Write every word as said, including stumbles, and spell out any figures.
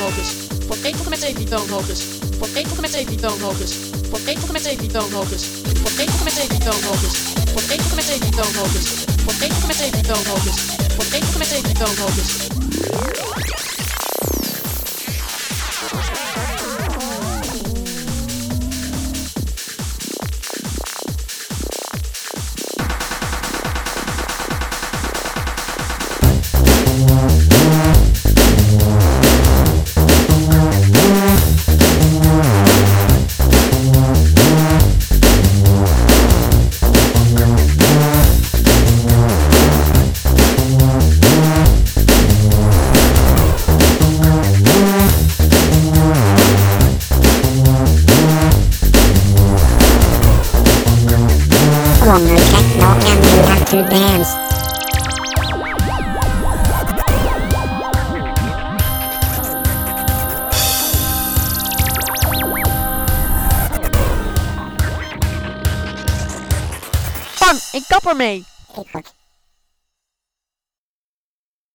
toonhoogtes. Voor één tot en met zeven toonhoogtes. Voor één tot en met zeven toonhoogtes. Voor één tot en met zeven toonhoogtes. Voor één tot en met zeven toonhoogtes. Voor één tot en met zeven toonhoogtes. Voor één tot en met zeven toonhoogtes. Voor één tot en met zeven toonhoogtes. Longer techno and you have to dance. Bang, ik kap ermee. Ik word